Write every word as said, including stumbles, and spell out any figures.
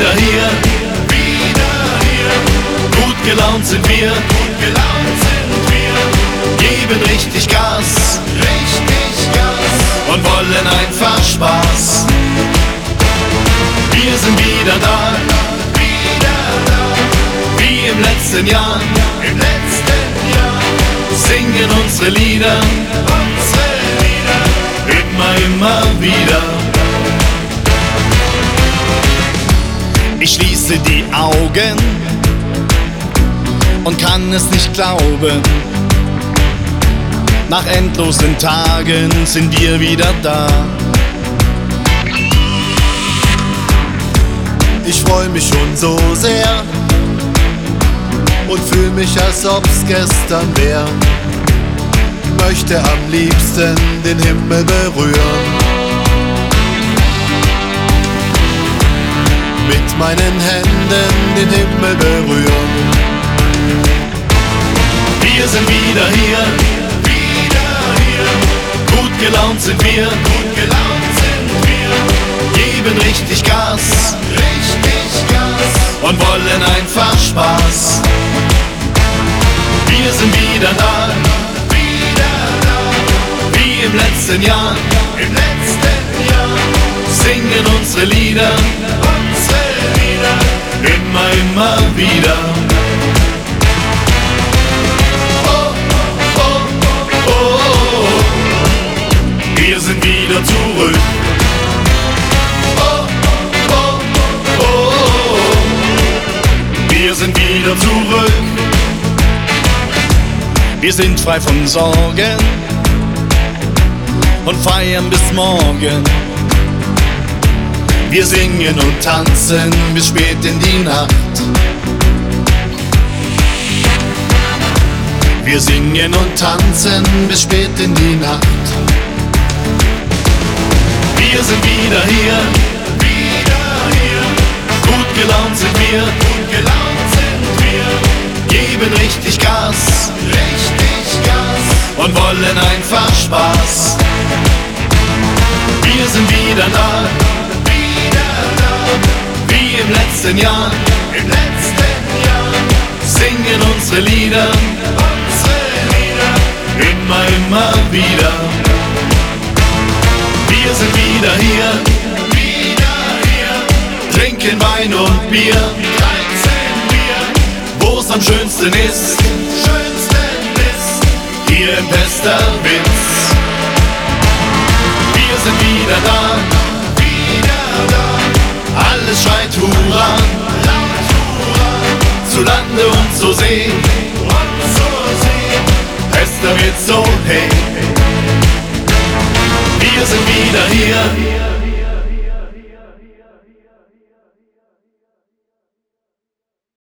wieder hier, wieder hier. Gut gelaunt sind wir, gut gelaunt sind wir. Geben richtig Gas, richtig Gas. Und wollen einfach Spaß. Wir sind wieder da, wieder da. Wie im letzten Jahr, im letzten Jahr. Singen unsere Lieder, unsere Lieder. Immer, immer wieder. Ich schließe die Augen und kann es nicht glauben. Nach endlosen Tagen sind wir wieder da. Ich freu mich schon so sehr und fühl mich, als ob's gestern wär. Möchte am liebsten den Himmel berühren. Mit meinen Händen den Himmel berühren. Wir sind wieder hier, wieder hier. Gut gelaunt sind wir, gut gelaunt sind wir. Geben richtig Gas, richtig Gas. Und wollen einfach Spaß. Wir sind wieder da, wieder da. Wie im letzten Jahr, im letzten Jahr. Singen unsere Lieder, unsere Lieder. Immer, immer wieder. Oh, oh, oh, oh. Wir sind wieder zurück. Oh, oh, oh, oh. Wir sind wieder zurück. Wir sind frei von Sorgen und feiern bis morgen. Wir singen und tanzen bis spät in die Nacht. Wir singen und tanzen bis spät in die Nacht. Wir sind wieder hier, wieder hier. Gut gelaunt sind wir, gut gelaunt sind wir. Geben richtig Gas, richtig Gas. Und wollen einfach Spaß. Wir sind wieder da, wieder da. Wie im letzten Jahr, im letzten Jahr. Singen unsere Lieder, unsere Lieder. Immer, immer wieder. Wir sind wieder hier, wieder hier. Trinken Wein und Bier, dreizehn Bier. Wo's am schönsten ist, schönsten ist. Hier im Westerwitz. Wir sind wieder da, wieder da. Alles schreit Hurra, laut Hurra. Zu Lande und zur See, und zur See. Westerwitz, so hey. Wir sind wieder hier.